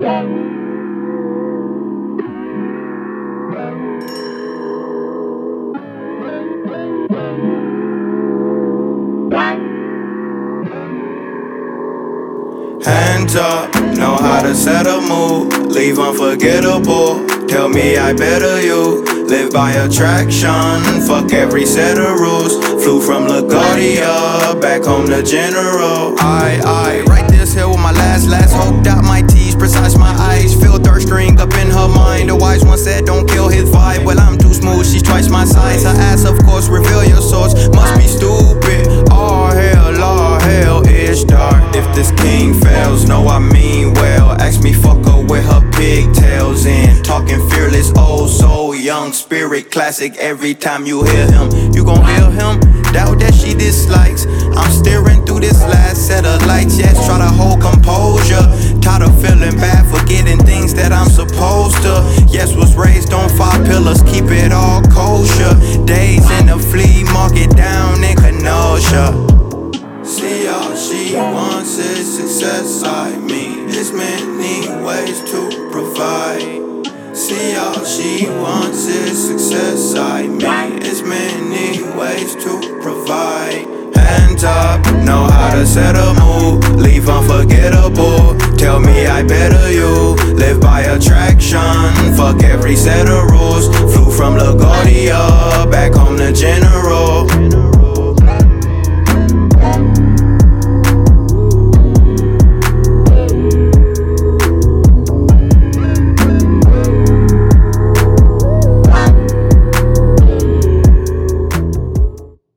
Hands up, know how to set a mood, leave unforgettable. Tell me I better you, live by attraction, fuck every set of rules. Flew from LaGuardia, back home to General. I write this here with my last hope, dot my T's, precise my eyes, feel thirst ring up in her mind. The wise one said don't kill his vibe, well I'm too smooth, she's twice my size. Her ass of course, reveal your source, must be stupid. All hell is dark. If this king fails, know I mean well. Ask me fuck her with her pigtails in. Talking fearless, old soul, young spirit, classic. Every time you hear him, you gon' hear him. Doubt that she dislikes. I'm staring through this last set of lights. Yes, try to hold composure. Tired of feeling bad, forgetting things that I'm supposed to. Yes, was raised on 5 pillars, keep it all kosher. Days in the flea market down in Kenosha. See, all she wants is success, I mean, there's many ways to provide. See, all she wants is success, I mean, there's many ways to provide. Hands up, know how to set a mood, leave unforgettable. Tell me I better you, live by attraction, fuck every set of rules. Flew from LaGuardia, back home to General.